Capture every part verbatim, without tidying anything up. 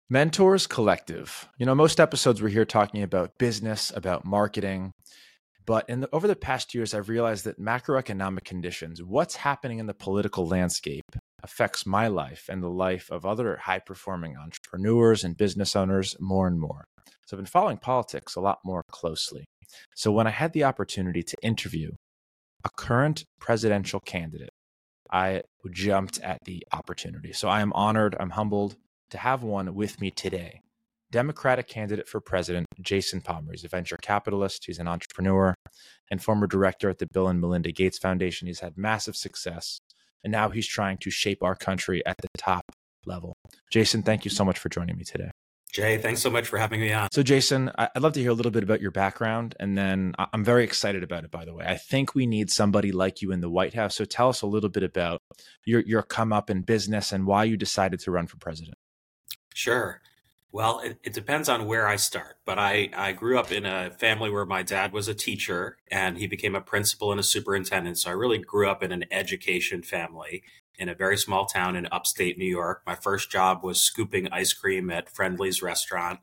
Mentors Collective. You know, most episodes we're here talking about business, about marketing, but in the, over the past years, I've realized that macroeconomic conditions, what's happening in the political landscape, affects my life and the life of other high-performing entrepreneurs and business owners more and more. So I've been following politics a lot more closely. So when I had the opportunity to interview a current presidential candidate, I jumped at the opportunity. So I am honored, I'm humbled to have one with me today. Democratic candidate for president, Jason Palmer. He's a venture capitalist, he's an entrepreneur, and former director at the Bill and Melinda Gates Foundation. He's had massive success, and now he's trying to shape our country at the top level. Jason, thank you so much for joining me today. Jay, thanks so much for having me on. So Jason, I'd love to hear a little bit about your background, and then I'm very excited about it, by the way. I think we need somebody like you in the White House. So tell us a little bit about your, your come up in business and why you decided to run for president. Sure. Well, it, it depends on where I start, but I, I grew up in a family where my dad was a teacher and he became a principal and a superintendent. So I really grew up in an education family in a very small town in upstate New York. My first job was scooping ice cream at Friendly's restaurant.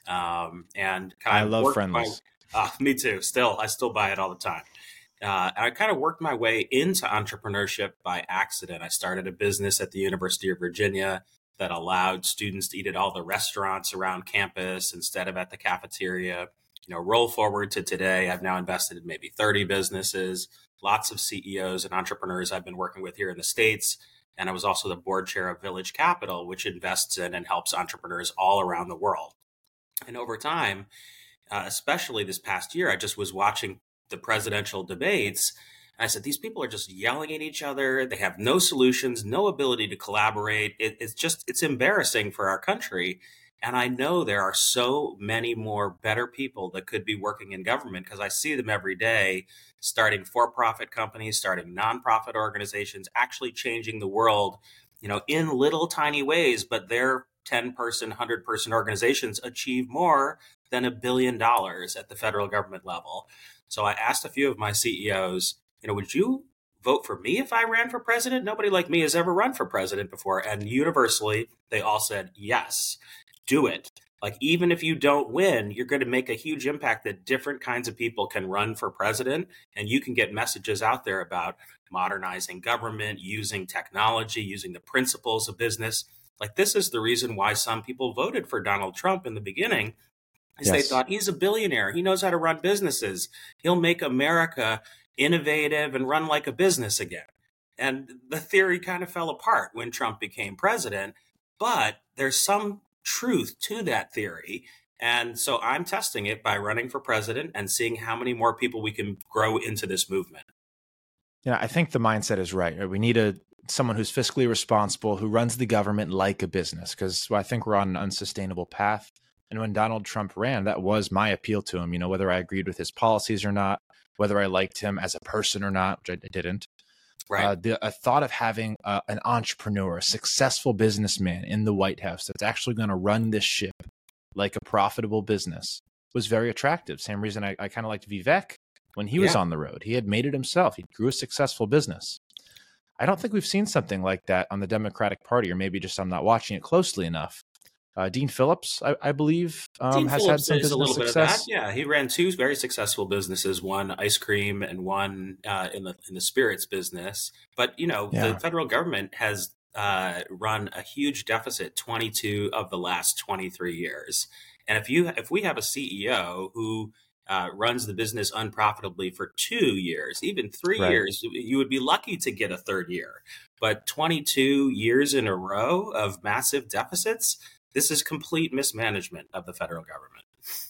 Um, and kind I of love Friendly's. My, uh, me too. Still, I still buy it all the time. Uh, I kind of worked my way into entrepreneurship by accident. I started a business at the University of Virginia that allowed students to eat at all the restaurants around campus instead of at the cafeteria. You know, roll forward to today, I've now invested in maybe thirty businesses, lots of C E Os and entrepreneurs I've been working with here in the States. And I was also the board chair of Village Capital, which invests in and helps entrepreneurs all around the world. And over time, uh, especially this past year, I just was watching the presidential debates. I said, these people are just yelling at each other. They have no solutions, no ability to collaborate. It, it's just, it's embarrassing for our country. And I know there are so many more better people that could be working in government because I see them every day starting for-profit companies, starting nonprofit organizations, actually changing the world, you know, in little tiny ways, but their ten person, one hundred person organizations achieve more than a billion dollars at the federal government level. So I asked a few of my C E Os, you know, would you vote for me if I ran for president? Nobody like me has ever run for president before. And universally, they all said, yes, do it. Like, even if you don't win, you're going to make a huge impact that different kinds of people can run for president. And you can get messages out there about modernizing government, using technology, using the principles of business. Like, this is the reason why some people voted for Donald Trump in the beginning. Is yes. They thought he's a billionaire. He knows how to run businesses. He'll make America innovative and run like a business again. And the theory kind of fell apart when Trump became president, but there's some truth to that theory. And so I'm testing it by running for president and seeing how many more people we can grow into this movement. Yeah, I think the mindset is right. We need a someone who's fiscally responsible, who runs the government like a business, because I think we're on an unsustainable path. And when Donald Trump ran, that was my appeal to him, you know, whether I agreed with his policies or not, whether I liked him as a person or not, which I didn't. Right. Uh, the a thought of having uh, an entrepreneur, a successful businessman in the White House that's actually going to run this ship like a profitable business was very attractive. Same reason I, I kind of liked Vivek when he was yeah. on the road. He had made it himself. He grew a successful business. I don't think we've seen something like that on the Democratic Party, or maybe just I'm not watching it closely enough. Uh, Dean Phillips, I, I believe, um, has Phillips had some business a little success. Bit of that. Yeah, he ran two very successful businesses, one ice cream and one uh, in the in the spirits business. But, you know, yeah. the federal government has uh, run a huge deficit twenty-two of the last twenty-three years. And if you if we have a C E O who uh, runs the business unprofitably for two years, even three right. years, you would be lucky to get a third year. But twenty-two years in a row of massive deficits, this is complete mismanagement of the federal government.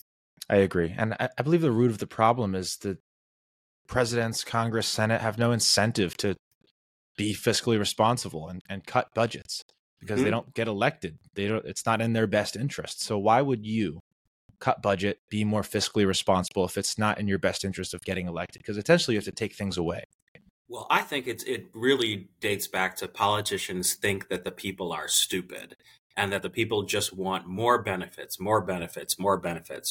I agree. And I, I believe the root of the problem is that presidents, Congress, Senate have no incentive to be fiscally responsible and, and cut budgets because mm-hmm. they don't get elected. They don't, it's not in their best interest. So why would you cut budget, be more fiscally responsible if it's not in your best interest of getting elected? Because essentially you have to take things away. Well, I think it's, it really dates back to politicians think that the people are stupid and that the people just want more benefits, more benefits, more benefits.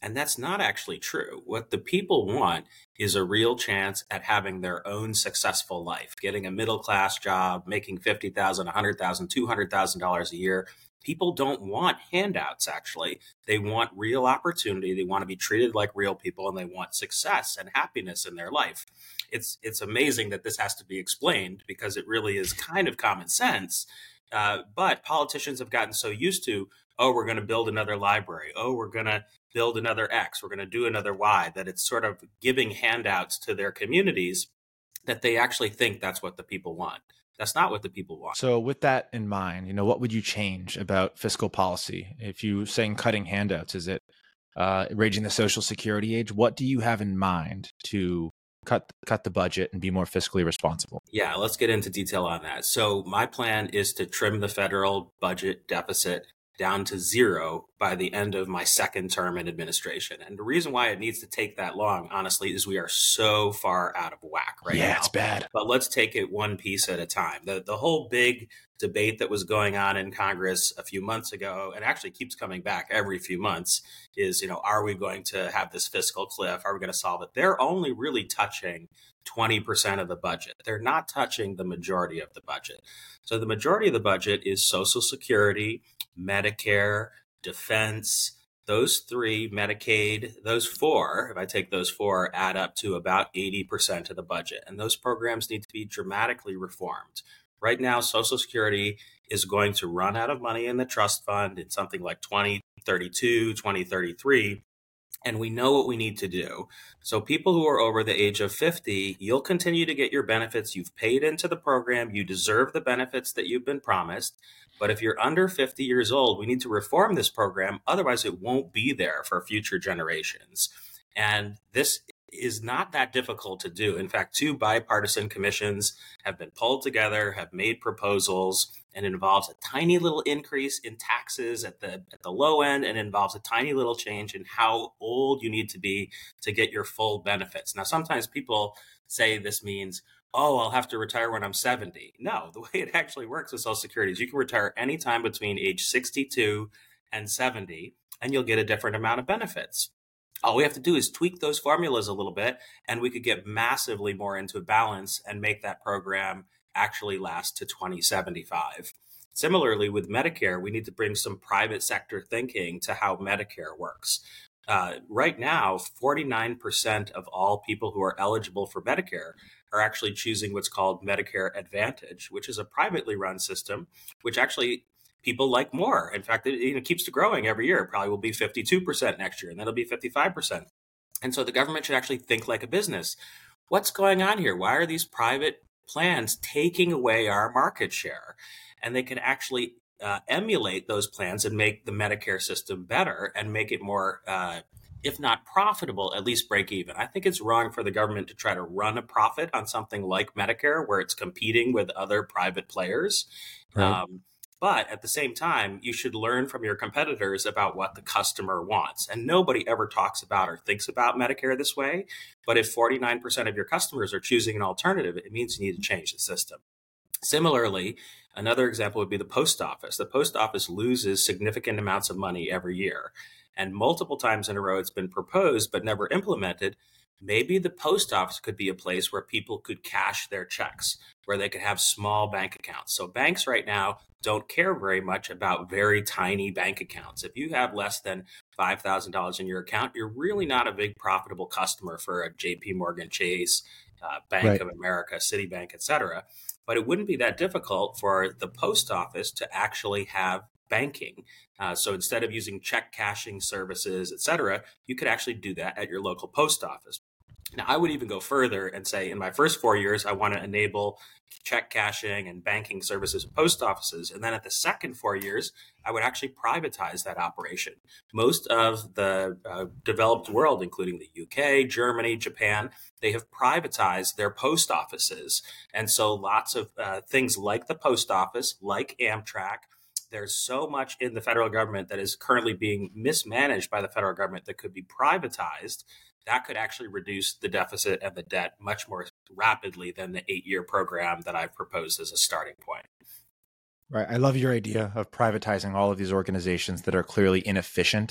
And that's not actually true. What the people want is a real chance at having their own successful life, getting a middle class job, making fifty thousand dollars, one hundred thousand dollars, two hundred thousand dollars a year. People don't want handouts, actually. They want real opportunity. They want to be treated like real people, and they want success and happiness in their life. It's, it's amazing that this has to be explained because it really is kind of common sense. Uh, but politicians have gotten so used to, oh, we're going to build another library. Oh, we're going to build another X. We're going to do another Y, that it's sort of giving handouts to their communities that they actually think that's what the people want. That's not what the people want. So with that in mind, you know, what would you change about fiscal policy? If you saying cutting handouts, is it uh, raging the social security age? What do you have in mind to cut cut the budget and be more fiscally responsible? Yeah, let's get into detail on that. So my plan is to trim the federal budget deficit down to zero by the end of my second term in administration. And the reason why it needs to take that long, honestly, is we are so far out of whack right yeah, now. Yeah, it's bad. But let's take it one piece at a time. The, the whole big debate that was going on in Congress a few months ago, and actually keeps coming back every few months, is, you know, are we going to have this fiscal cliff? Are we going to solve it? They're only really touching twenty percent of the budget. They're not touching the majority of the budget. So the majority of the budget is Social Security, Medicare, defense, those three, Medicaid, those four, if I take those four, add up to about eighty percent of the budget. And those programs need to be dramatically reformed. Right now, Social Security is going to run out of money in the trust fund in something like twenty thirty-two, twenty thirty-three. And we know what we need to do. So people who are over the age of fifty, you'll continue to get your benefits. You've paid into the program. You deserve the benefits that you've been promised. But if you're under fifty years old, we need to reform this program. Otherwise, it won't be there for future generations. And this is not that difficult to do. In fact, two bipartisan commissions have been pulled together, have made proposals, and it involves a tiny little increase in taxes at the at the low end, and involves a tiny little change in how old you need to be to get your full benefits. Now, sometimes people say this means, oh, I'll have to retire when I'm seventy. No, the way it actually works with Social Security is you can retire anytime between age sixty-two and seventy, and you'll get a different amount of benefits. All we have to do is tweak those formulas a little bit, and we could get massively more into balance and make that program actually last to twenty seventy-five. Similarly, with Medicare, we need to bring some private sector thinking to how Medicare works. Uh, right now, forty-nine percent of all people who are eligible for Medicare are actually choosing what's called Medicare Advantage, which is a privately run system, which actually people like more. In fact, it, it keeps growing every year. It probably will be fifty-two percent next year, and then it'll be fifty-five percent. And so the government should actually think like a business. What's going on here? Why are these private plans taking away our market share? And they can actually uh, emulate those plans and make the Medicare system better and make it more, uh, if not profitable, at least break even. I think it's wrong for the government to try to run a profit on something like Medicare, where it's competing with other private players. Right. Um, But at the same time, you should learn from your competitors about what the customer wants. And nobody ever talks about or thinks about Medicare this way. But if forty-nine percent of your customers are choosing an alternative, it means you need to change the system. Similarly, another example would be the post office. The post office loses significant amounts of money every year. And multiple times in a row, it's been proposed but never implemented. Maybe the post office could be a place where people could cash their checks, where they could have small bank accounts. So banks right now don't care very much about very tiny bank accounts. If you have less than five thousand dollars in your account, you're really not a big profitable customer for a J P Morgan Chase, uh, Bank Right. of America, Citibank, et cetera. But it wouldn't be that difficult for the post office to actually have banking. Uh, so instead of using check cashing services, et cetera, you could actually do that at your local post office. Now, I would even go further and say in my first four years, I want to enable check cashing and banking services at post offices. And then at the second four years, I would actually privatize that operation. Most of the uh, developed world, including the U K, Germany, Japan, they have privatized their post offices. And so lots of uh, things like the post office, like Amtrak, there's so much in the federal government that is currently being mismanaged by the federal government that could be privatized. That could actually reduce the deficit and the debt much more rapidly than the eight-year program that I've proposed as a starting point. Right. I love your idea of privatizing all of these organizations that are clearly inefficient.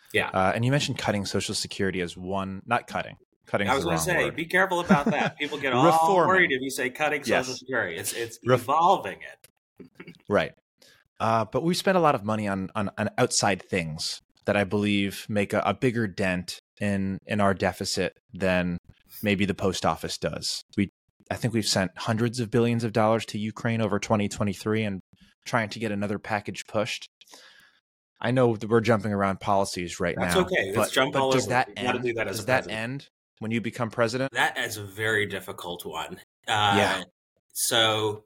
Yeah. Uh, and you mentioned cutting Social Security as one, not cutting. Cutting I is was the going to wrong say, word. be careful about that. People get all worried Reforming. if you say cutting Social Yes. Security. It's it's Ref- evolving it. right. Uh, but we spend a lot of money on, on on outside things that I believe make a, a bigger dent in in our deficit than maybe the post office does. We, I think we've sent hundreds of billions of dollars to Ukraine over twenty twenty-three and trying to get another package pushed. I know that we're jumping around policies right That's now, okay. Let's but jump but all does over it. that You got to end? do that as a Does that president. end when you become president? That is a very difficult one. Yeah. Uh, so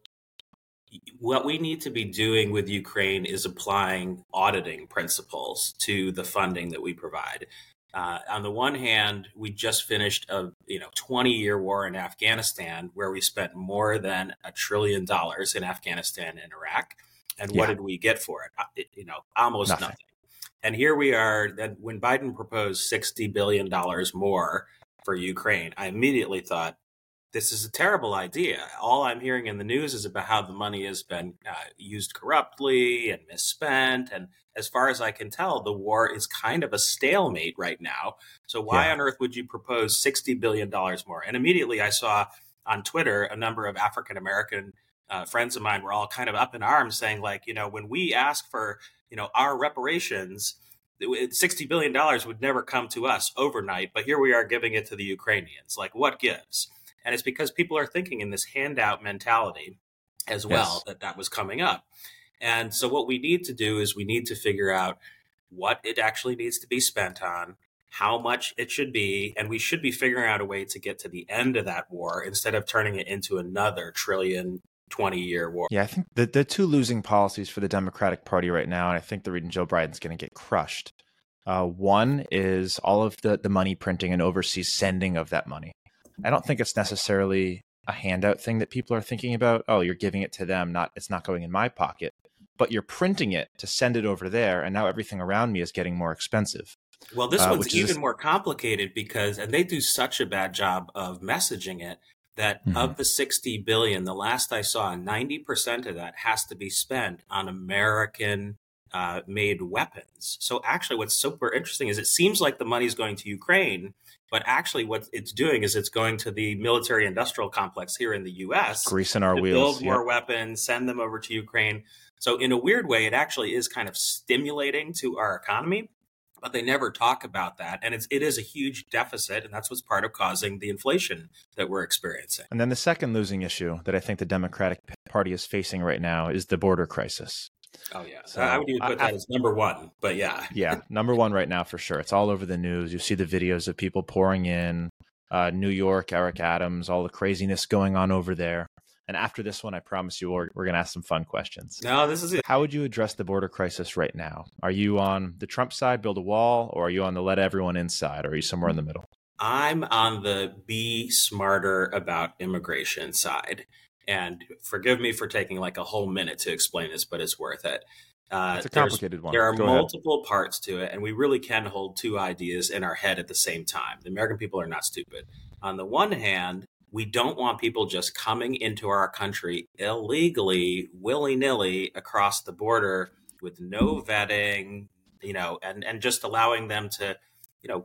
what we need to be doing with Ukraine is applying auditing principles to the funding that we provide. Uh, on the one hand, we just finished a you know twenty year war in Afghanistan where we spent more than a trillion dollars in Afghanistan and Iraq. And what Yeah. did we get for it? Uh, it you know, almost Nothing. nothing. And here we are. That when Biden proposed sixty billion dollars more for Ukraine, I immediately thought, this is a terrible idea. All I'm hearing in the news is about how the money has been uh, used corruptly and misspent. And as far as I can tell, the war is kind of a stalemate right now. So why Yeah. on earth would you propose sixty billion dollars more? And immediately I saw on Twitter a number of African American uh, friends of mine were all kind of up in arms saying, like, you know, when we ask for, you know, our reparations, sixty billion dollars would never come to us overnight. But here we are giving it to the Ukrainians. Like, what gives? And it's because people are thinking in this handout mentality as well Yes. that that was coming up. And so what we need to do is we need to figure out what it actually needs to be spent on, how much it should be, and we should be figuring out a way to get to the end of that war instead of turning it into another trillion twenty year war. Yeah, I think the, the two losing policies for the Democratic Party right now, and I think the reason Joe Biden's going to get crushed. Uh, one is all of the, the money printing and overseas sending of that money. I don't think it's necessarily a handout thing that people are thinking about. Oh, you're giving it to them, not it's not going in my pocket, but you're printing it to send it over there, and now everything around me is getting more expensive. Well, this uh, one's which even is more complicated because, and they do such a bad job of messaging it, that Mhm. of the sixty billion, the last I saw, ninety percent of that has to be spent on American uh, made weapons. So actually what's super interesting is it seems like the money's going to Ukraine, but actually what it's doing is it's going to the military industrial complex here in the U S greasing our to wheels. build more Yep. weapons, send them over to Ukraine. So in a weird way, it actually is kind of stimulating to our economy, but they never talk about that. And it's, it is a huge deficit, and that's what's part of causing the inflation that we're experiencing. And then the second losing issue that I think the Democratic Party is facing right now is the border crisis. Oh, yeah. So, I would even put I- that as number one, but yeah. Yeah, number one right now for sure. It's all over the news. You see the videos of people pouring in, uh, New York, Eric Adams, all the craziness going on over there. And after this one, I promise you, we're, we're going to ask some fun questions. No, this is it. How would you address the border crisis right now? Are you on the Trump side, build a wall, or are you on the let everyone inside, or are you somewhere in the middle? I'm on the be smarter about immigration side. And forgive me for taking like a whole minute to explain this, but it's worth it. Uh, It's a there's- complicated one. There are Go ahead. multiple parts to it, and we really can hold two ideas in our head at the same time. The American people are not stupid. On the one hand, we don't want people just coming into our country illegally, willy-nilly across the border with no vetting, you know, and, and just allowing them to, you know,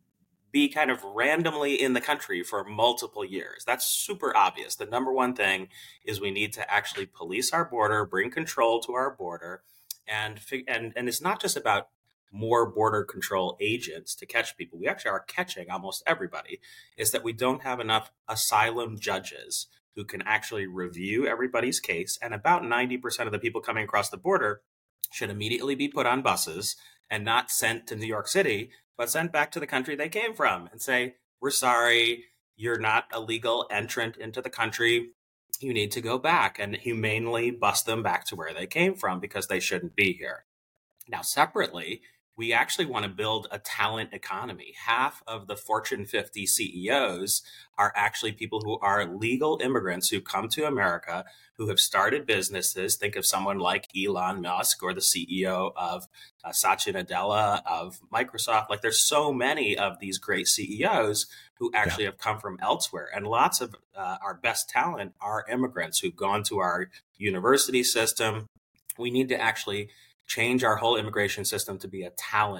be kind of randomly in the country for multiple years. That's super obvious. The number one thing is we need to actually police our border, bring control to our border, and fig- and and it's not just about more border control agents to catch people. We actually are catching almost everybody. Is that we don't have enough asylum judges who can actually review everybody's case, and about ninety percent of the people coming across the border should immediately be put on buses and not sent to New York City, but sent back to the country they came from and say, we're sorry, you're not a legal entrant into the country. You need to go back, and humanely bust them back to where they came from because they shouldn't be here. Now, separately, we actually want to build a talent economy. Half of the Fortune fifty C E Os are actually people who are legal immigrants who come to America, who have started businesses. Think of someone like Elon Musk or the C E O of uh, Satya Nadella of Microsoft. Like, there's so many of these great C E Os who actually yeah. have come from elsewhere. And lots of uh, our best talent are immigrants who've gone to our university system. We need to actually change our whole immigration system to be a talent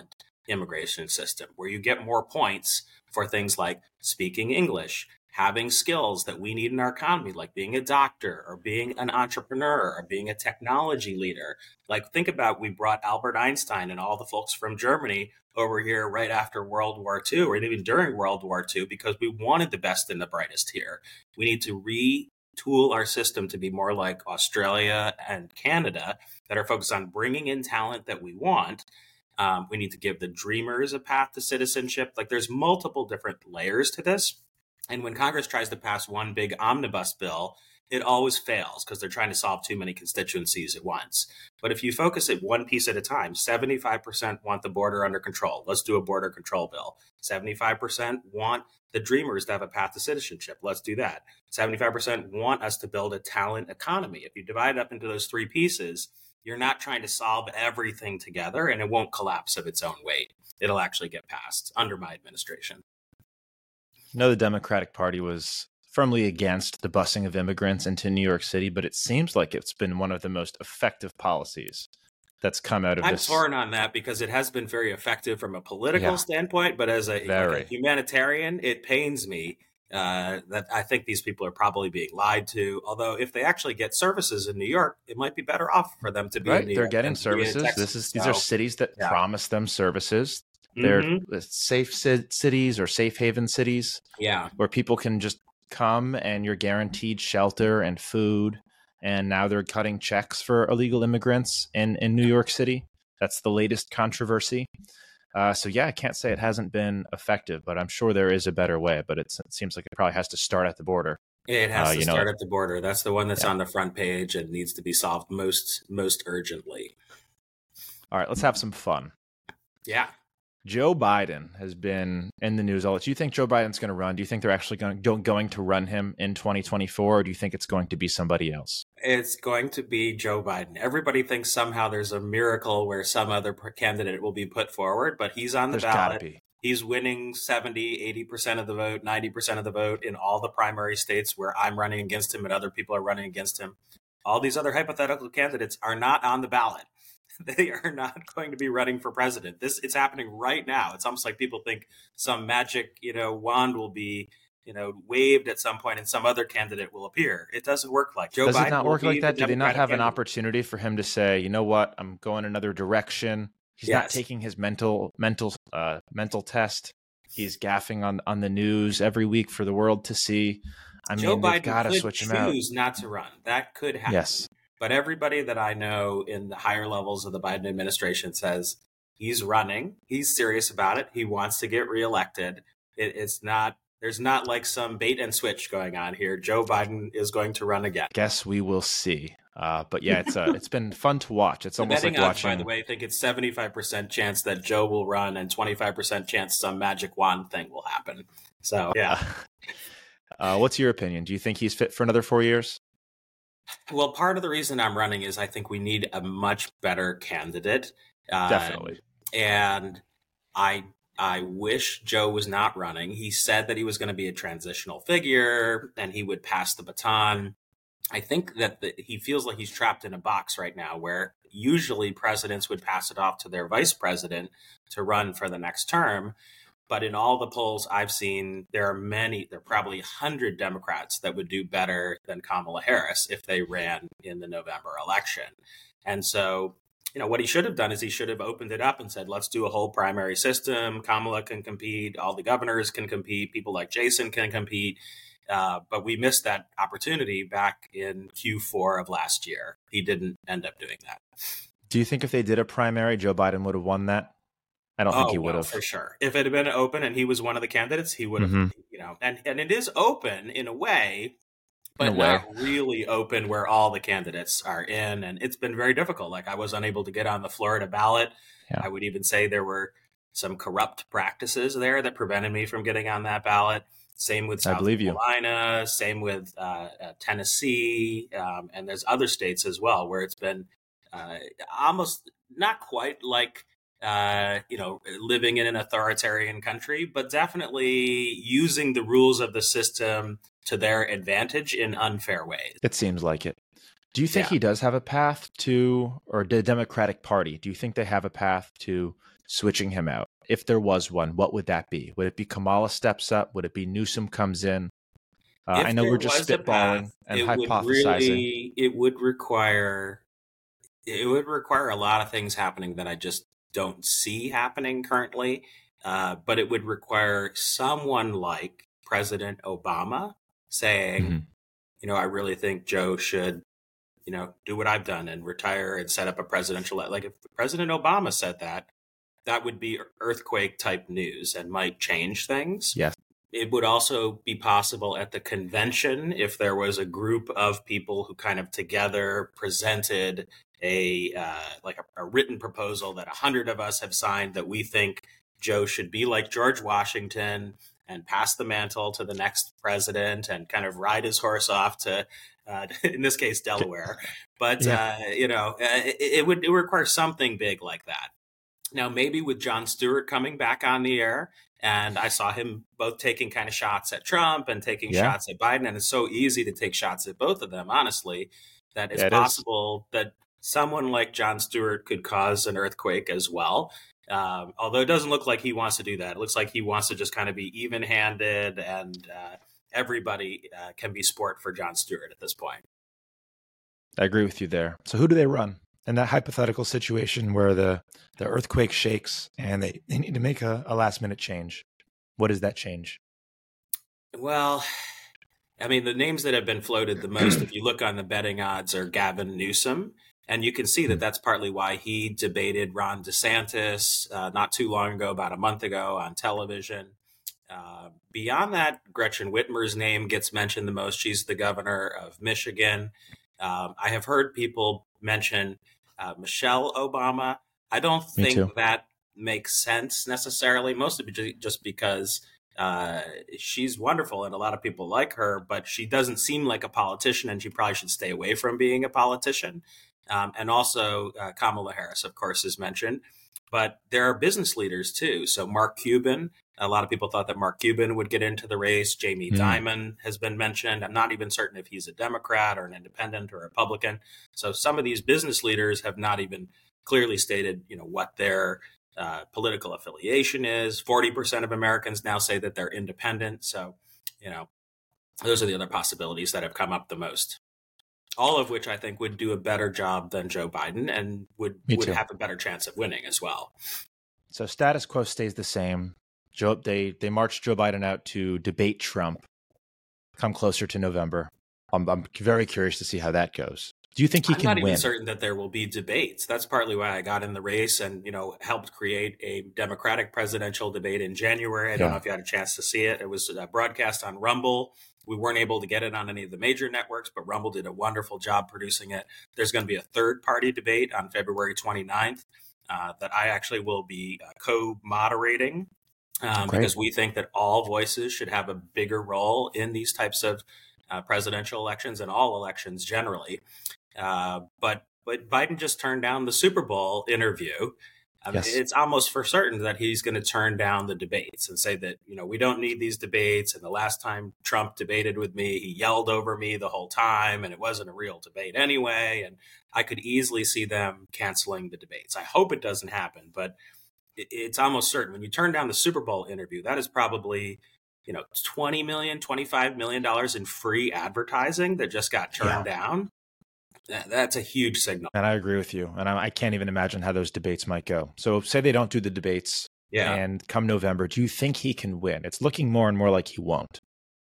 immigration system, where you get more points for things like speaking English, having skills that we need in our economy, like being a doctor or being an entrepreneur or being a technology leader. Like, think about, we brought Albert Einstein and all the folks from Germany over here right after World War Two, or even during World War Two, because we wanted the best and the brightest here. We need to retool our system to be more like Australia and Canada, that are focused on bringing in talent that we want. Um, we need to give the dreamers a path to citizenship. Like, there's multiple different layers to this. And when Congress tries to pass one big omnibus bill, it always fails because they're trying to solve too many constituencies at once. But if you focus it one piece at a time, seventy-five percent want the border under control. Let's do a border control bill. seventy-five percent want the dreamers to have a path to citizenship. Let's do that. seventy-five percent want us to build a talent economy. If you divide it up into those three pieces, you're not trying to solve everything together, and it won't collapse of its own weight. It'll actually get passed under my administration. No, the Democratic Party was firmly against the busing of immigrants into New York City, but it seems like it's been one of the most effective policies that's come out of I'm this. I'm torn on that because it has been very effective from a political yeah. standpoint, but as a, like a humanitarian, it pains me uh, that I think these people are probably being lied to. Although if they actually get services in New York, it might be better off for them to be right. in New They're York. They're getting services. This is, these so, are cities that yeah. promise them services. They're mm-hmm. safe cities or safe haven cities yeah. where people can just come and you're guaranteed shelter and food. And now they're cutting checks for illegal immigrants in, in New York City. That's the latest controversy. Uh, so, yeah, I can't say it hasn't been effective, but I'm sure there is a better way. But it's, it seems like it probably has to start at the border. It has uh, to you start know, at the border. That's the one that's yeah. on the front page and needs to be solved most most urgently. All right, let's have some fun. Yeah. Joe Biden has been in the news all. Do you think Joe Biden's going to run? Do you think they're actually going to, going to run him in twenty twenty-four, or do you think it's going to be somebody else? It's going to be Joe Biden. Everybody thinks somehow there's a miracle where some other candidate will be put forward, but he's on the there's ballot. Gotta be. He's winning seventy, eighty percent of the vote, ninety percent of the vote in all the primary states where I'm running against him and other people are running against him. All these other hypothetical candidates are not on the ballot. They are not going to be running for president. This it's happening right now. It's almost like people think some magic, you know, wand will be, you know, waved at some point and some other candidate will appear. It doesn't work like Joe Does Biden. Does it not work like that? Do they not have candidate. an opportunity for him to say, you know what, I'm going another direction? He's yes. not taking his mental mental uh, mental test. He's gaffing on on the news every week for the world to see. I Joe mean, Biden they've got to could switch him out. choose not to run. That could happen. Yes. But everybody that I know in the higher levels of the Biden administration says he's running. He's serious about it. He wants to get reelected. It, it's not, there's not like some bait and switch going on here. Joe Biden is going to run again. Guess we will see. Uh, but yeah, it's uh, it's been fun to watch. It's the almost like odds, watching. By the way, I think it's seventy-five percent chance that Joe will run and twenty-five percent chance some magic wand thing will happen. So, yeah. uh, what's your opinion? Do you think he's fit for another four years? Well, part of the reason I'm running is I think we need a much better candidate. Uh, Definitely. And I I wish Joe was not running. He said that he was going to be a transitional figure and he would pass the baton. I think that the, he feels like he's trapped in a box right now where usually presidents would pass it off to their vice president to run for the next term. But in all the polls I've seen, there are many, there are probably one hundred Democrats that would do better than Kamala Harris if they ran in the November election. And so, you know, what he should have done is he should have opened it up and said, let's do a whole primary system. Kamala can compete. All the governors can compete. People like Jason can compete. Uh, but we missed that opportunity back in Q four of last year. He didn't end up doing that. Do you think if they did a primary, Joe Biden would have won that? I don't oh, think he would well, have. For sure. If it had been open and he was one of the candidates, he would have, mm-hmm. you know, and, and it is open in a way, but in a way. not really open where all the candidates are in. And it's been very difficult. Like I was unable to get on the Florida ballot. Yeah. I would even say there were some corrupt practices there that prevented me from getting on that ballot. Same with South Carolina, you. same with uh, uh, Tennessee, um, and there's other states as well where it's been uh, almost not quite like, uh, you know, living in an authoritarian country, but definitely using the rules of the system to their advantage in unfair ways. It seems like it. Do you think yeah. he does have a path to, or the Democratic Party, do you think they have a path to switching him out? If there was one, what would that be? Would it be Kamala steps up? Would it be Newsom comes in? Uh, I If know there we're just was a spitballing path, and it would hypothesizing. really, it would require, it would require a lot of things happening that I just don't see happening currently. Uh, but it would require someone like President Obama saying, Mm-hmm. you know, I really think Joe should, you know, do what I've done and retire and set up a presidential, like if President Obama said that, that would be earthquake type news and might change things. Yes. It would also be possible at the convention if there was a group of people who kind of together presented a uh, like a, a written proposal that a hundred of us have signed that we think Joe should be like George Washington and pass the mantle to the next president and kind of ride his horse off to, uh, in this case, Delaware. But, yeah. uh, you know, it, it would it would require something big like that. Now, maybe with Jon Stewart coming back on the air, and I saw him both taking kind of shots at Trump and taking yeah. shots at Biden, and it's so easy to take shots at both of them, honestly, that it's yeah, it possible is. that someone like Jon Stewart could cause an earthquake as well. Um, although it doesn't look like he wants to do that. It looks like he wants to just kind of be even-handed, and uh, everybody uh, can be sport for Jon Stewart at this point. I agree with you there. So who do they run? In that hypothetical situation where the, the earthquake shakes and they, they need to make a, a last minute change, what is that change? Well, I mean, the names that have been floated the most, if you look on the betting odds, are Gavin Newsom. And you can see that that's partly why he debated Ron DeSantis uh, not too long ago, about a month ago on television. Uh, beyond that, Gretchen Whitmer's name gets mentioned the most. She's the governor of Michigan. Um, I have heard people mention Uh, Michelle Obama. I don't think that makes sense necessarily, mostly just because uh, she's wonderful and a lot of people like her, but she doesn't seem like a politician, and she probably should stay away from being a politician. Um, and also uh, Kamala Harris, of course, is mentioned. But there are business leaders too. So Mark Cuban, a lot of people thought that Mark Cuban would get into the race. Jamie mm. Dimon has been mentioned. I'm not even certain if he's a Democrat or an independent or a Republican. So some of these business leaders have not even clearly stated, you know, what their uh, political affiliation is. forty percent of Americans now say that they're independent. So, you know, those are the other possibilities that have come up the most. All of which I think would do a better job than Joe Biden and would, would have a better chance of winning as well. So status quo stays the same. Joe, they they marched Joe Biden out to debate Trump. Come closer to November. I'm, I'm very curious to see how that goes. Do you think he I'm can win? I'm not even certain that there will be debates. That's partly why I got in the race and, you know, helped create a Democratic presidential debate in January. I yeah. don't know if you had a chance to see it. It was uh, broadcast on Rumble. We weren't able to get it on any of the major networks, but Rumble did a wonderful job producing it. There's going to be a third-party debate on February twenty-ninth uh, that I actually will be uh, co-moderating um, because we think that all voices should have a bigger role in these types of uh, presidential elections and all elections generally. Uh, but but Biden just turned down the Super Bowl interview. I mean, yes. It's almost for certain that he's going to turn down the debates and say that, you know, we don't need these debates. And the last time Trump debated with me, he yelled over me the whole time and it wasn't a real debate anyway. And I could easily see them canceling the debates. I hope it doesn't happen, but it, it's almost certain. When you turn down the Super Bowl interview, that is probably, you know, twenty million dollars, twenty-five million dollars in free advertising that just got turned yeah. down. That's a huge signal. And I agree with you. And I, I can't even imagine how those debates might go. So say they don't do the debates yeah. and come November, do you think he can win? It's looking more and more like he won't.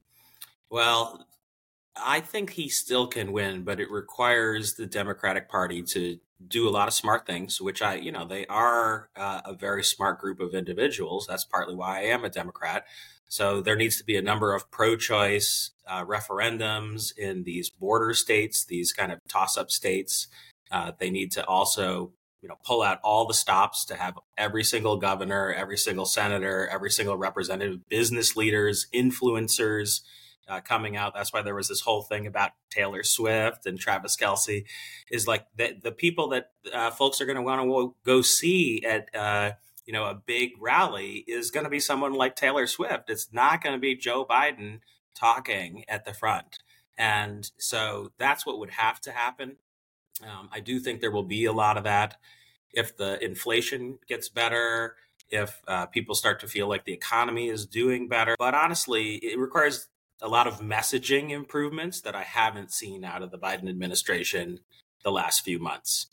Well, I think he still can win, but it requires the Democratic Party to do a lot of smart things, which I, you know, they are uh, a very smart group of individuals. That's partly why I am a Democrat. So there needs to be a number of pro-choice uh, referendums in these border states, these kind of toss-up states. Uh, they need to also, you know, pull out all the stops to have every single governor, every single senator, every single representative, business leaders, influencers uh, coming out. That's why there was this whole thing about Taylor Swift and Travis Kelce, is like the, the people that uh, folks are going to want to go see at uh you know, a big rally is going to be someone like Taylor Swift. It's not going to be Joe Biden talking at the front. And so that's what would have to happen. Um, I do think there will be a lot of that. if the inflation gets better, if uh, people start to feel like the economy is doing better. But honestly, it requires a lot of messaging improvements that I haven't seen out of the Biden administration the last few months.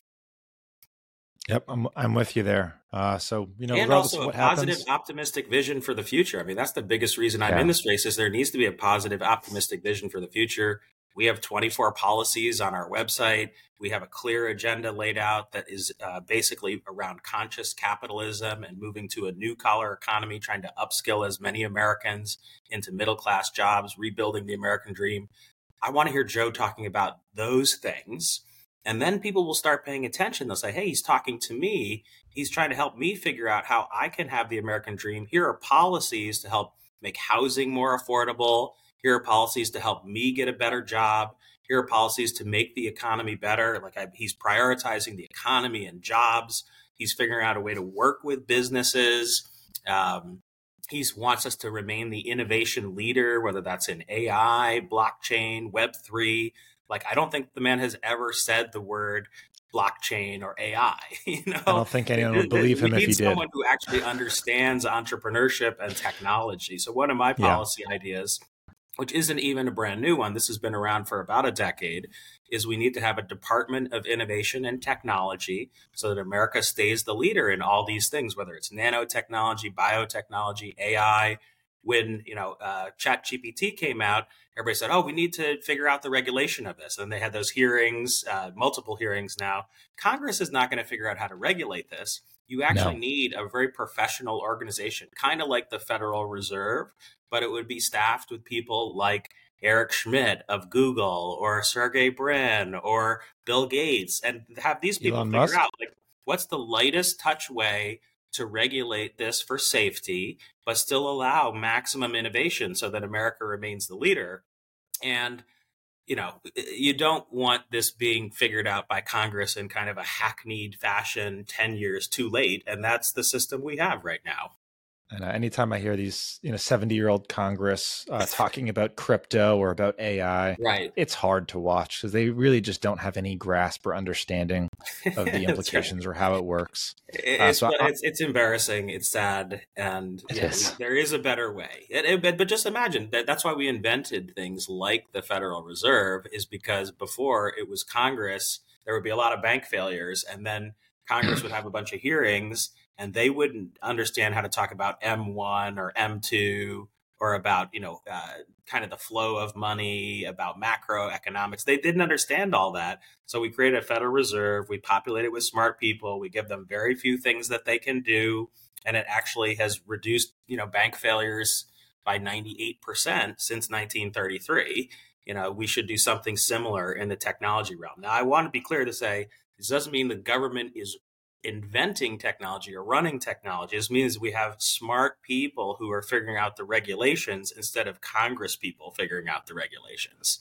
Yep, I'm I'm with you there. Uh, so you know, And regardless also of a what positive, happens, optimistic vision for the future. I mean, that's the biggest reason I'm in yeah, this race is there needs to be a positive, optimistic vision for the future. We have twenty-four policies on our website. We have a clear agenda laid out that is uh, basically around conscious capitalism and moving to a new collar economy, trying to upskill as many Americans into middle class jobs, rebuilding the American dream. I want to hear Joe talking about those things. And then people will start paying attention. They'll say, hey, he's talking to me. He's trying to help me figure out how I can have the American dream. Here are policies to help make housing more affordable. Here are policies to help me get a better job. Here are policies to make the economy better. Like I, he's prioritizing the economy and jobs. He's figuring out a way to work with businesses. Um, he wants us to remain the innovation leader, whether that's in A I, blockchain, Web three. Like, I don't think the man has ever said the word blockchain or A I. You I know, don't think anyone would believe we him if need he did. someone who actually understands entrepreneurship and technology. So one of my Yeah. policy ideas, which isn't even a brand new one, this has been around for about a decade, is we need to have a Department of Innovation and Technology so that America stays the leader in all these things, whether it's nanotechnology, biotechnology, A I. When, you know, uh, ChatGPT came out, everybody said, oh, we need to figure out the regulation of this. And they had those hearings, uh, multiple hearings now. Congress is not going to figure out how to regulate this. You actually No. need a very professional organization, kind of like the Federal Reserve, but it would be staffed with people like Eric Schmidt of Google or Sergey Brin or Bill Gates, and have these people Elon figure Musk? out like what's the lightest touch way to regulate this for safety, but still allow maximum innovation so that America remains the leader. And, you know, you don't want this being figured out by Congress in kind of a hackneyed fashion ten years too late. And that's the system we have right now. And uh, anytime I hear these, you know, seventy-year-old Congress uh, talking about crypto or about A I, right, it's hard to watch because they really just don't have any grasp or understanding of the implications right. or how it works. It's, uh, so I, it's it's embarrassing. It's sad, and it yeah, is. we, there is a better way. It, it, but, but just imagine that that's why we invented things like the Federal Reserve, is because before it was Congress, there would be a lot of bank failures, and then Congress would have a bunch of hearings, and they wouldn't understand how to talk about M one or M two or about, you know, uh, kind of the flow of money, about macroeconomics. They didn't understand all that. So we created a Federal Reserve. We populate it with smart people. We give them very few things that they can do. And it actually has reduced, you know, bank failures by ninety-eight percent since nineteen thirty-three. You know, we should do something similar in the technology realm. Now, I want to be clear to say, this doesn't mean the government is inventing technology or running technology. This means we have smart people who are figuring out the regulations instead of Congress people figuring out the regulations.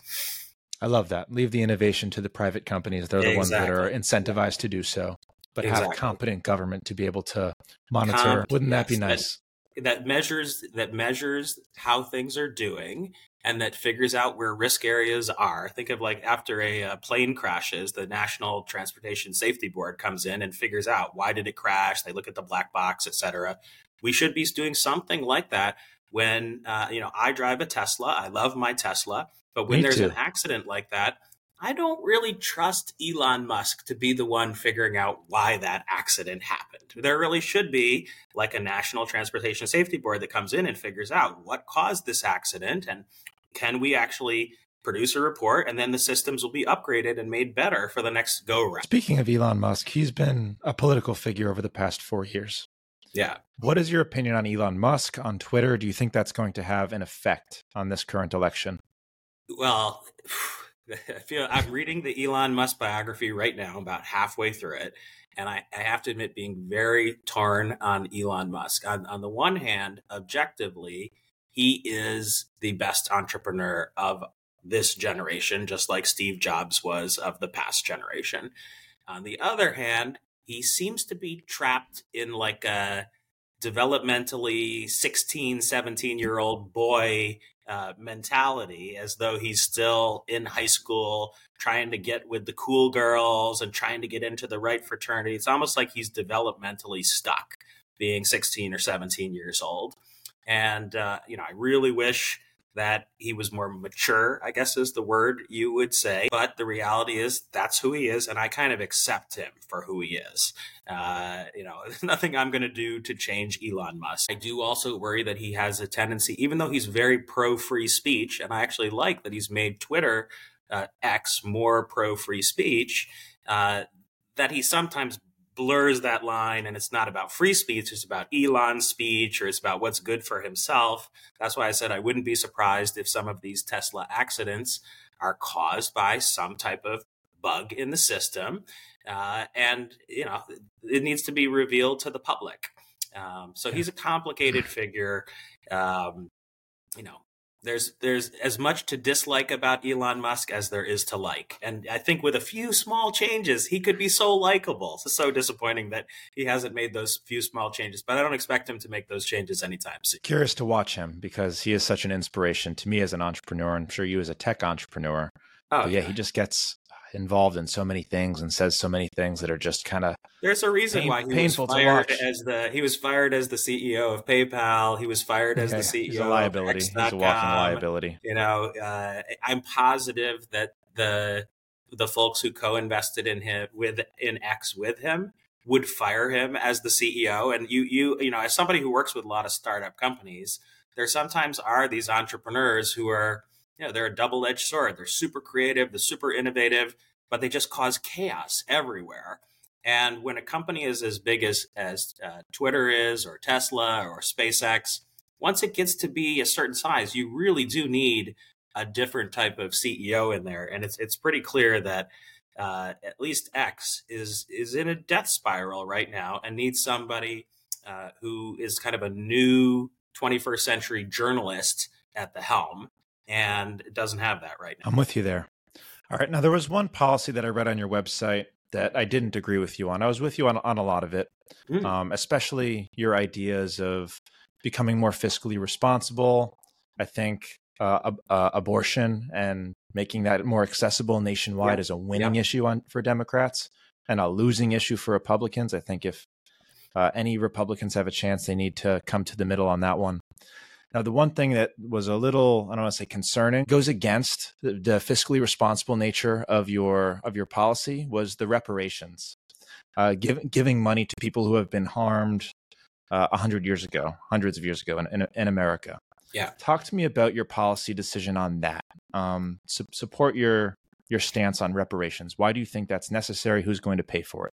I love that. Leave the innovation to the private companies. They're the exactly. ones that are incentivized to do so, but exactly. have competent government to be able to monitor. Com- Wouldn't that yes, be nice? That, that measures that measures how things are doing, and that figures out where risk areas are. Think of like after a, a plane crashes, the National Transportation Safety Board comes in and figures out why did it crash. They look at the black box, et cetera. We should be doing something like that when, uh, you know, I drive a Tesla. I love my Tesla. But when Me there's too. an accident like that, I don't really trust Elon Musk to be the one figuring out why that accident happened. There really should be like a National Transportation Safety Board that comes in and figures out what caused this accident, and can we actually produce a report, and then the systems will be upgraded and made better for the next go round. Speaking of Elon Musk, he's been a political figure over the past four years. Yeah. What is your opinion on Elon Musk on Twitter? Do you think that's going to have an effect on this current election? Well, I feel I'm reading the Elon Musk biography right now, about halfway through it. And I, I have to admit being very torn on Elon Musk. On, on the one hand, objectively, he is the best entrepreneur of this generation, just like Steve Jobs was of the past generation. On the other hand, he seems to be trapped in like a developmentally sixteen, seventeen year old boy uh, mentality, as though he's still in high school trying to get with the cool girls and trying to get into the right fraternity. It's almost like he's developmentally stuck being sixteen or seventeen years old. And, uh, you know, I really wish that he was more mature, I guess is the word you would say. But the reality is that's who he is. And I kind of accept him for who he is. Uh, you know, there's nothing I'm going to do to change Elon Musk. I do also worry that he has a tendency, even though he's very pro free speech, and I actually like that he's made Twitter uh, X more pro free speech, uh, that he sometimes blurs that line, and it's not about free speech, it's about Elon's speech, or it's about what's good for himself. That's why I said I wouldn't be surprised if some of these Tesla accidents are caused by some type of bug in the system. Uh, and, you know, it needs to be revealed to the public. Um, so he's a complicated figure. Um, you know, There's there's as much to dislike about Elon Musk as there is to like. And I think with a few small changes, he could be so likable. It's so disappointing that he hasn't made those few small changes, but I don't expect him to make those changes anytime soon. Curious to watch him because he is such an inspiration to me as an entrepreneur. I'm sure you as a tech entrepreneur. Oh, but yeah, yeah, he just gets involved in so many things and says so many things that are just kind of there's a reason pain, why he painful was fired to watch. as the he was fired as the C E O of PayPal. He was fired as okay. the C E O He's a liability. of X dot com. He's a walking liability. You know, uh, I'm positive that the the folks who co-invested in him with in X with him would fire him as the C E O. And you you you know, as somebody who works with a lot of startup companies, there sometimes are these entrepreneurs who are, you know, they're a double-edged sword. They're super creative, they're super innovative, but they just cause chaos everywhere. And when a company is as big as, as uh, Twitter is, or Tesla, or SpaceX, once it gets to be a certain size, you really do need a different type of C E O in there. And it's it's pretty clear that uh, at least X is is in a death spiral right now and needs somebody uh, who is kind of a new twenty-first century journalist at the helm. And it doesn't have that right now. I'm with you there. All right. Now, there was one policy that I read on your website that I didn't agree with you on. I was with you on, on a lot of it, mm. um, especially your ideas of becoming more fiscally responsible. I think uh, uh, abortion and making that more accessible nationwide yeah. is a winning yeah. issue on for Democrats and a losing issue for Republicans. I think if uh, any Republicans have a chance, they need to come to the middle on that one. Now, the one thing that was a little, I don't want to say concerning, goes against the, the fiscally responsible nature of your of your policy was the reparations, uh, give, giving money to people who have been harmed uh, one hundred years ago, hundreds of years ago in, in, in America. Yeah. Talk to me about your policy decision on that. Um, su- support your your stance on reparations. Why do you think that's necessary? Who's going to pay for it?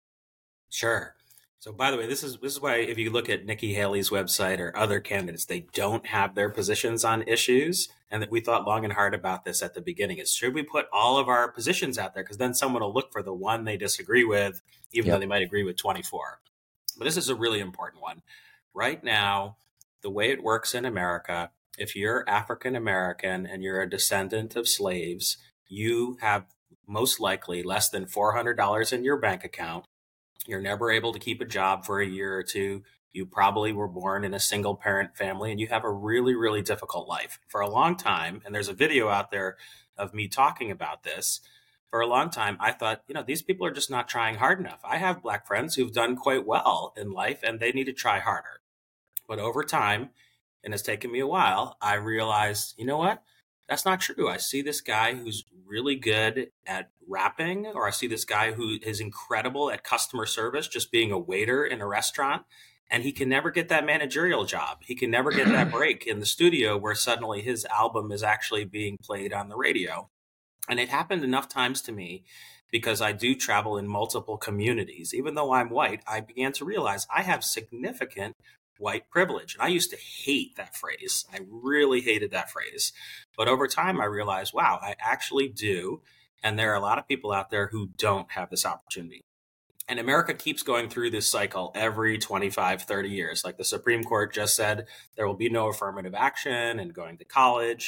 Sure. So, by the way, this is this is why if you look at Nikki Haley's website or other candidates, they don't have their positions on issues. And that we thought long and hard about this at the beginning. Is should we put all of our positions out there? Because then someone will look for the one they disagree with, even yep. though they might agree with twenty-four. But this is a really important one. Right now, the way it works in America, if you're African American and you're a descendant of slaves, you have most likely less than four hundred dollars in your bank account. You're never able to keep a job for a year or two. You probably were born in a single parent family and you have a really, really difficult life. For a long time, and there's a video out there of me talking about this, for a long time, I thought, you know, these people are just not trying hard enough. I have Black friends who've done quite well in life and they need to try harder. But over time, and it's taken me a while, I realized, you know what? That's not true. I see this guy who's really good at rapping, or I see this guy who is incredible at customer service, just being a waiter in a restaurant, and he can never get that managerial job. He can never get that break in the studio where suddenly his album is actually being played on the radio. And it happened enough times to me because I do travel in multiple communities. Even though I'm white, I began to realize I have significant white privilege. And I used to hate that phrase. I really hated that phrase. But over time, I realized, wow, I actually do. And there are a lot of people out there who don't have this opportunity. And America keeps going through this cycle every twenty-five, thirty years. Like the Supreme Court just said, there will be no affirmative action and going to college.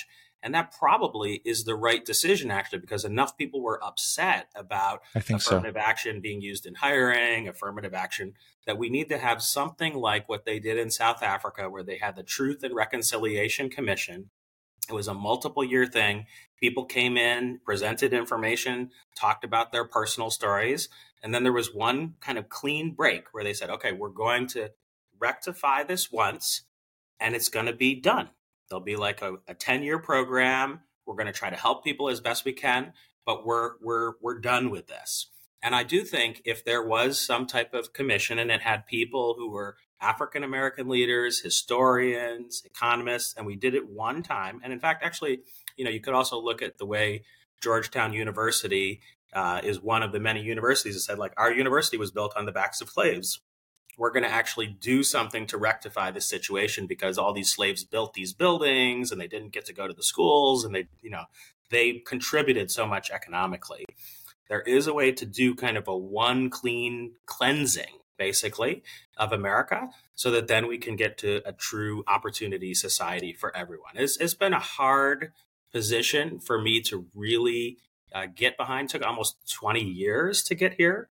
And that probably is the right decision, actually, because enough people were upset about I think so. affirmative action being used in hiring, affirmative action, that we need to have something like what they did in South Africa, where they had the Truth and Reconciliation Commission. It was a multiple year thing. People came in, presented information, talked about their personal stories. And then there was one kind of clean break where they said, okay, we're going to rectify this once and it's going to be done. There'll be like a, a ten year program. We're going to try to help people as best we can, but we're, we're, we're done with this. And I do think if there was some type of commission and it had people who were African-American leaders, historians, economists, and we did it one time. And in fact, actually, you know, you could also look at the way Georgetown University uh, is one of the many universities that said, like, our university was built on the backs of slaves. We're going to actually do something to rectify this situation because all these slaves built these buildings and they didn't get to go to the schools and they, you know, they contributed so much economically. There is a way to do kind of a one clean cleansing, basically, of America, so that then we can get to a true opportunity society for everyone. It's, it's been a hard position for me to really uh, get behind. It took almost twenty years to get here.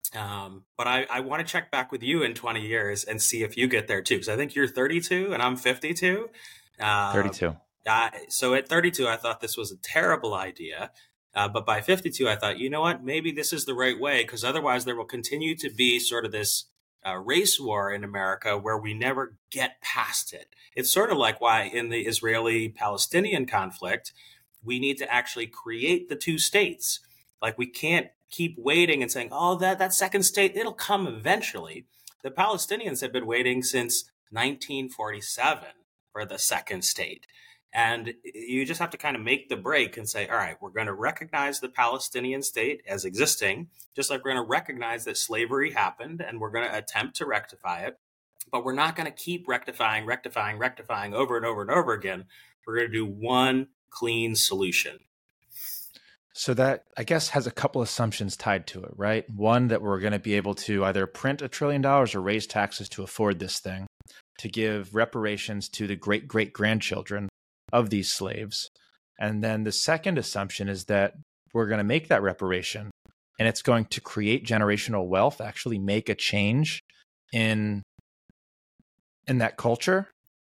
Um, but I, I want to check back with you in twenty years and see if you get there too. Because I think you're thirty-two and I'm fifty-two. Uh, thirty-two. Uh, so at thirty-two, I thought this was a terrible idea. Uh, but by fifty-two, I thought, you know what, maybe this is the right way, because otherwise there will continue to be sort of this uh, race war in America where we never get past it. It's sort of like why in the Israeli-Palestinian conflict, we need to actually create the two states. Like we can't keep waiting and saying, oh, that, that second state, it'll come eventually. The Palestinians have been waiting since nineteen forty-seven for the second state. And you just have to kind of make the break and say, all right, we're going to recognize the Palestinian state as existing, just like we're going to recognize that slavery happened and we're going to attempt to rectify it. But we're not going to keep rectifying, rectifying, rectifying over and over and over again. We're going to do one clean solution. So that, I guess, has a couple assumptions tied to it, right? One, that we're going to be able to either print a trillion dollars or raise taxes to afford this thing, to give reparations to the great great grandchildren of these slaves. And then the second assumption is that we're going to make that reparation and it's going to create generational wealth, actually make a change in in that culture.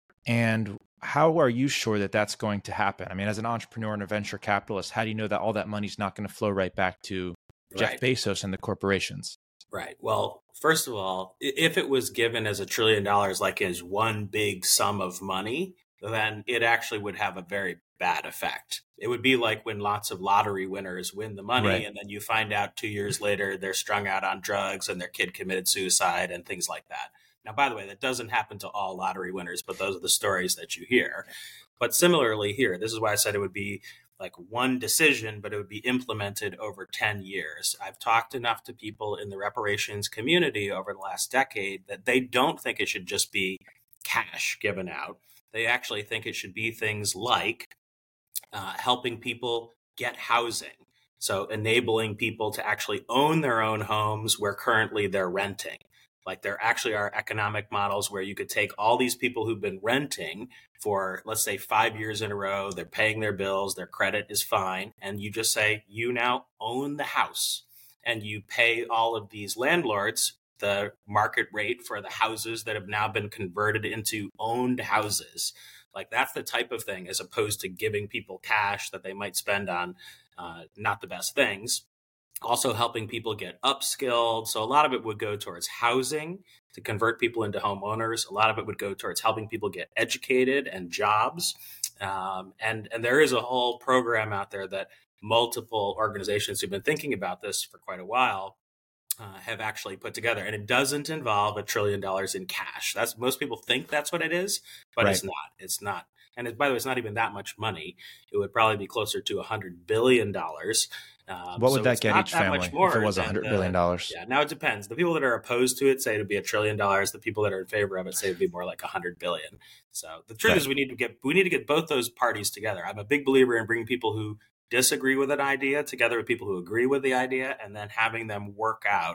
And how are you sure that that's going to happen? I mean, as an entrepreneur and a venture capitalist, how do you know that all that money's not going to flow right back to Jeff Right. Bezos and the corporations? Right. Well, first of all, if it was given as a trillion dollars, like as one big sum of money, then it actually would have a very bad effect. It would be like when lots of lottery winners win the money, Right. and then you find out two years later they're strung out on drugs and their kid committed suicide and things like that. Now, by the way, that doesn't happen to all lottery winners, but those are the stories that you hear. But similarly here, this is why I said it would be like one decision, but it would be implemented over ten years. I've talked enough to people in the reparations community over the last decade that they don't think it should just be cash given out. They actually think it should be things like uh, helping people get housing. So enabling people to actually own their own homes where currently they're renting. Like there actually are economic models where you could take all these people who've been renting for, let's say, five years in a row, they're paying their bills, their credit is fine, and you just say, you now own the house, and you pay all of these landlords the market rate for the houses that have now been converted into owned houses. Like that's the type of thing, as opposed to giving people cash that they might spend on uh, not the best things. Also helping people get upskilled. So a lot of it would go towards housing to convert people into homeowners. A lot of it would go towards helping people get educated and jobs. Um, and, and there is a whole program out there that multiple organizations who've been thinking about this for quite a while uh, have actually put together. And it doesn't involve a trillion dollars in cash. That's most people think that's what it is, but Right. it's not. It's not. And it, by the way, it's not even that much money. It would probably be closer to one hundred billion dollars. Um, What would so that it's get not each that family much more if it was than one hundred the- billion dollars? Yeah, now it depends. The people that are opposed to it say it'd be a trillion dollars. The people that are in favor of it say it'd be more like a hundred billion. So the truth Right. is, we need to get we need to get both those parties together. I'm a big believer in bringing people who disagree with an idea together with people who agree with the idea, and then having them work out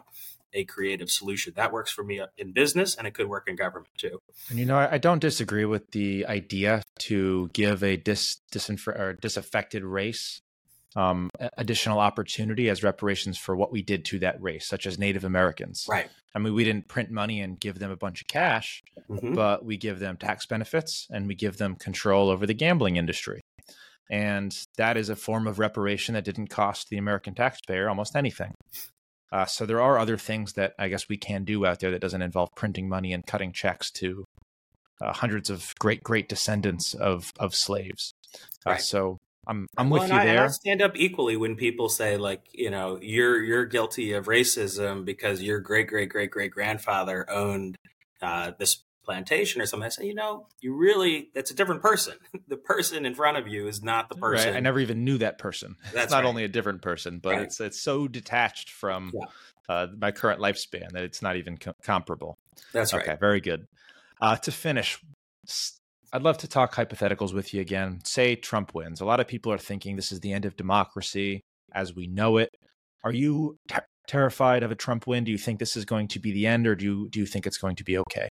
a creative solution. That works for me in business, and it could work in government too. And, you know, I, I don't disagree with the idea to give a dis, disinf- or disaffected race um, additional opportunity as reparations for what we did to that race, such as Native Americans. Right. I mean, we didn't print money and give them a bunch of cash, mm-hmm. but we give them tax benefits and we give them control over the gambling industry. And that is a form of reparation that didn't cost the American taxpayer almost anything. Uh, so there are other things that I guess we can do out there that doesn't involve printing money and cutting checks to uh, hundreds of great, great descendants of of slaves. Uh, right. So I'm I'm well, with you I, there. I stand up equally when people say, like, you know, you're you're guilty of racism because your great great great great grandfather owned uh, this plantation or something. I say, you know, you really, that's a different person. The person in front of you is not the person. Right. I never even knew that person. That's it's not right. only a different person, but right. it's it's so detached from yeah. uh, my current lifespan that it's not even co- comparable. That's right. Okay, very good. Uh, to finish, I'd love to talk hypotheticals with you again. Say Trump wins. A lot of people are thinking this is the end of democracy as we know it. Are you ter- terrified of a Trump win? Do you think this is going to be the end, or do you, do you think it's going to be okay?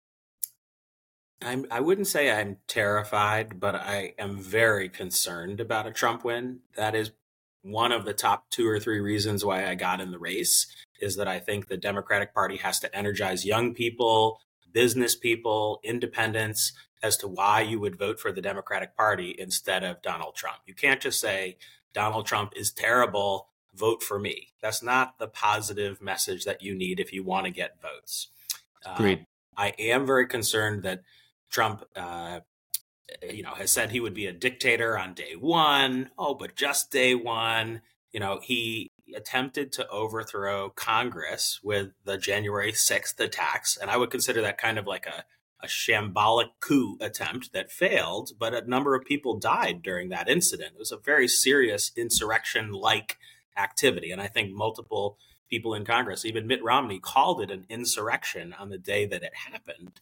I'm, I wouldn't say I'm terrified, but I am very concerned about a Trump win. That is one of the top two or three reasons why I got in the race, is that I think the Democratic Party has to energize young people, business people, independents, as to why you would vote for the Democratic Party instead of Donald Trump. You can't just say, Donald Trump is terrible, vote for me. That's not the positive message that you need if you want to get votes. Agreed. Um, I am very concerned that Trump, uh, you know, has said he would be a dictator on day one. Oh, but just day one. You know, he attempted to overthrow Congress with the January sixth attacks. And I would consider that kind of like a, a shambolic coup attempt that failed. But a number of people died during that incident. It was a very serious insurrection-like activity. And I think multiple people in Congress, even Mitt Romney, called it an insurrection on the day that it happened.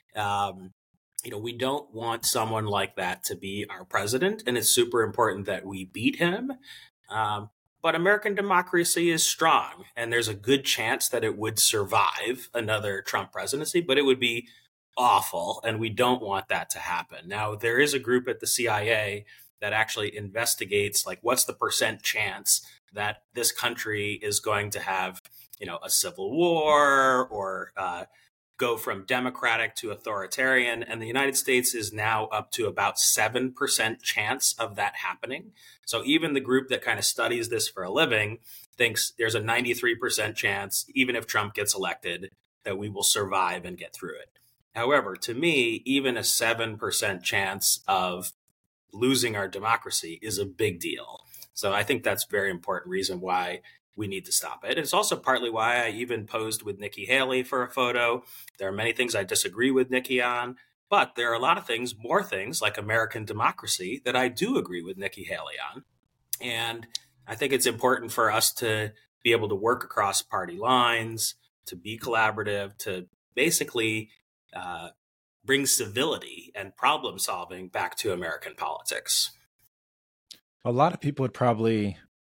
Um, You know, we don't want someone like that to be our president, and it's super important that we beat him. Um, but American democracy is strong, and there's a good chance that it would survive another Trump presidency, but it would be awful, and we don't want that to happen. Now, there is a group at the C I A that actually investigates, like, what's the percent chance that this country is going to have, you know, a civil war or uh go from democratic to authoritarian. And the United States is now up to about seven percent chance of that happening. So even the group that kind of studies this for a living thinks there's a ninety-three percent chance, even if Trump gets elected, that we will survive and get through it. However, to me, even a seven percent chance of losing our democracy is a big deal. So I think that's a very important reason why we need to stop it. It's also partly why I even posed with Nikki Haley for a photo. There are many things I disagree with Nikki on, but there are a lot of things, more things like American democracy, that I do agree with Nikki Haley on. And I think it's important for us to be able to work across party lines, to be collaborative, to basically uh, bring civility and problem solving back to American politics. A lot of people would probably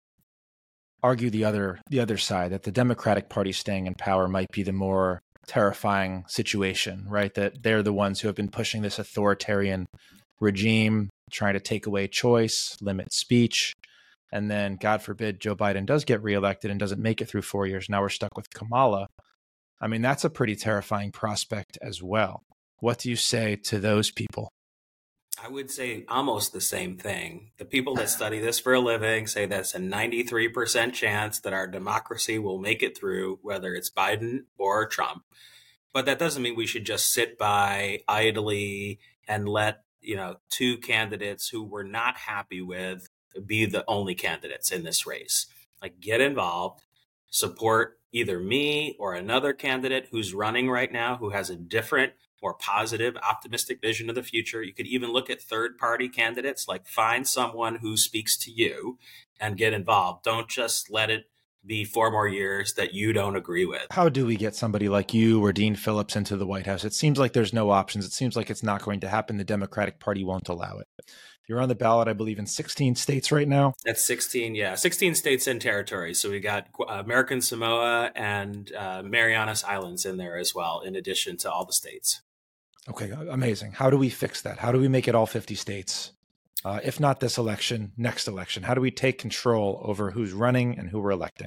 argue the other the other side, that the Democratic Party staying in power might be the more terrifying situation, right? That they're the ones who have been pushing this authoritarian regime, trying to take away choice, limit speech. And then, God forbid, Joe Biden does get reelected and doesn't make it through four years. Now we're stuck with Kamala. I mean, that's a pretty terrifying prospect as well. What do you say to those people? I would say almost the same thing. The people that study this for a living say that's a ninety-three percent chance that our democracy will make it through, whether it's Biden or Trump. But that doesn't mean we should just sit by idly and let, you know, two candidates who we're not happy with be the only candidates in this race. Like, get involved, support either me or another candidate who's running right now who has a different, more positive, optimistic vision of the future. You could even look at third-party candidates, like find someone who speaks to you and get involved. Don't just let it be four more years that you don't agree with. How do we get somebody like you or Dean Phillips into the White House? It seems like there's no options. It seems like it's not going to happen. The Democratic Party won't allow it. You're on the ballot, I believe, in sixteen states right now. That's sixteen, yeah. sixteen states and territories. So we got American Samoa and uh, Marianas Islands in there as well, in addition to all the states. Okay, amazing. How do we fix that? How do we make it all fifty states? Uh, if not this election, next election? How do we take control over who's running and who we're electing?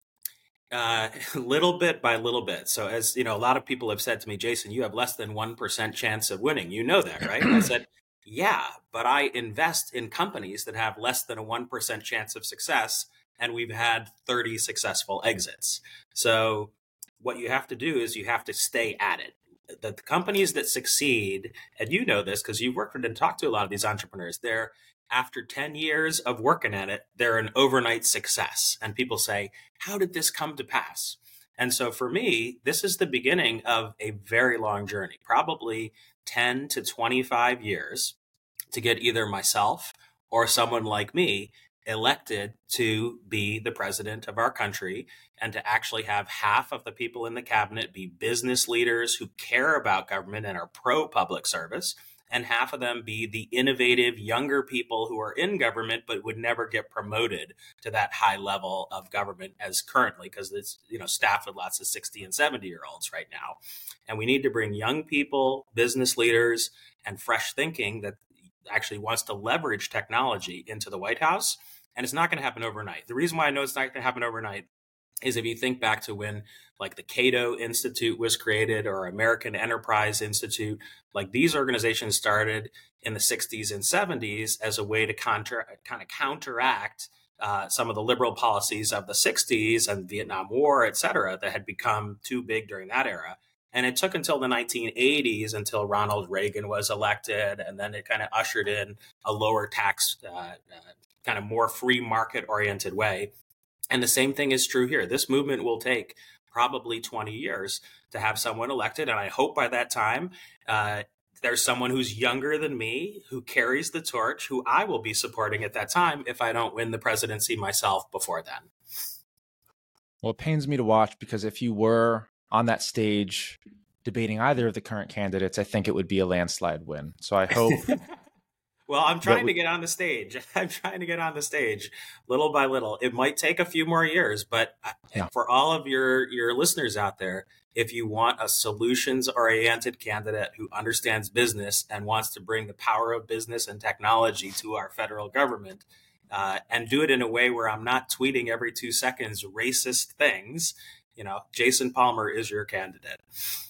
Uh, little bit by little bit. So as you know, a lot of people have said to me, Jason, you have less than one percent chance of winning. You know that, right? I said, yeah, but I invest in companies that have less than a one percent chance of success. And we've had thirty successful exits. So what you have to do is you have to stay at it. The, the companies that succeed, and you know this because you've worked with and talked to a lot of these entrepreneurs, they're after ten years of working at it, they're an overnight success. And people say, how did this come to pass? And so for me, this is the beginning of a very long journey, probably ten to twenty-five years to get either myself or someone like me elected to be the president of our country and to actually have half of the people in the cabinet be business leaders who care about government and are pro public service, and half of them be the innovative younger people who are in government but would never get promoted to that high level of government as currently, because it's, you know, staffed with lots of sixty and seventy year olds right now. And we need to bring young people, business leaders, and fresh thinking that actually wants to leverage technology into the White House. And it's not going to happen overnight. The reason why I know it's not going to happen overnight is if you think back to when like the Cato Institute was created or American Enterprise Institute, like these organizations started in the sixties and seventies as a way to counter, kind of counteract uh, some of the liberal policies of the sixties and Vietnam War, et cetera, that had become too big during that era. And it took until the nineteen eighties until Ronald Reagan was elected. And then it kind of ushered in a lower tax, uh, uh, kind of more free market oriented way. And the same thing is true here. This movement will take probably twenty years to have someone elected. And I hope by that time, uh, there's someone who's younger than me who carries the torch, who I will be supporting at that time if I don't win the presidency myself before then. Well, it pains me to watch, because if you were on that stage debating either of the current candidates, I think it would be a landslide win. So I hope... Well, I'm trying we, to get on the stage. I'm trying to get on the stage little by little. It might take a few more years, but yeah. For all of your, your listeners out there, if you want a solutions-oriented candidate who understands business and wants to bring the power of business and technology to our federal government, uh, and do it in a way where I'm not tweeting every two seconds racist things, you know, Jason Palmer is your candidate.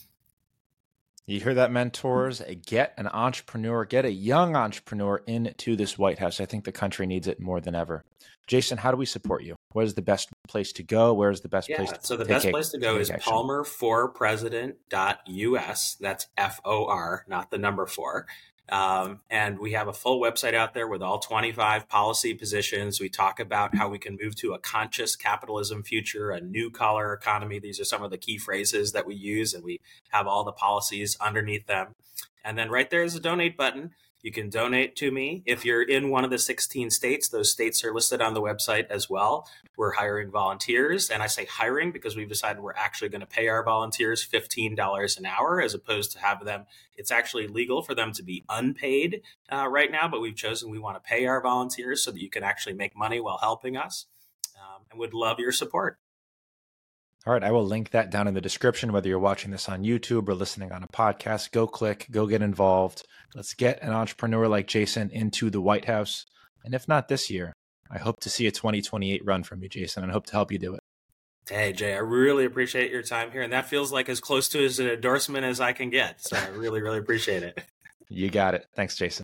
You hear that, mentors? Get an entrepreneur, get a young entrepreneur into this White House. I think the country needs it more than ever. Jason, how do we support you? What is the best place to go? Where is the best yeah, place to so the take best a, place to go is palmer for president dot U S. That's F O R, not the number four. Um, and we have a full website out there with all twenty-five policy positions. We talk about how we can move to a conscious capitalism future, a new collar economy. These are some of the key phrases that we use, and we have all the policies underneath them. And then right there is a donate button. You can donate to me. If you're in one of the sixteen states, those states are listed on the website as well. We're hiring volunteers. And I say hiring because we've decided we're actually going to pay our volunteers fifteen dollars an hour, as opposed to have them. It's actually legal for them to be unpaid uh, right now, but we've chosen we want to pay our volunteers so that you can actually make money while helping us, um, and would love your support. All right, I will link that down in the description, whether you're watching this on YouTube or listening on a podcast. Go click, go get involved. Let's get an entrepreneur like Jason into the White House. And if not this year, I hope to see a twenty twenty-eight run from you, Jason, and I hope to help you do it. Hey, Jay, I really appreciate your time here. And that feels like as close to as an endorsement as I can get. So I really, really appreciate it. You got it. Thanks, Jason.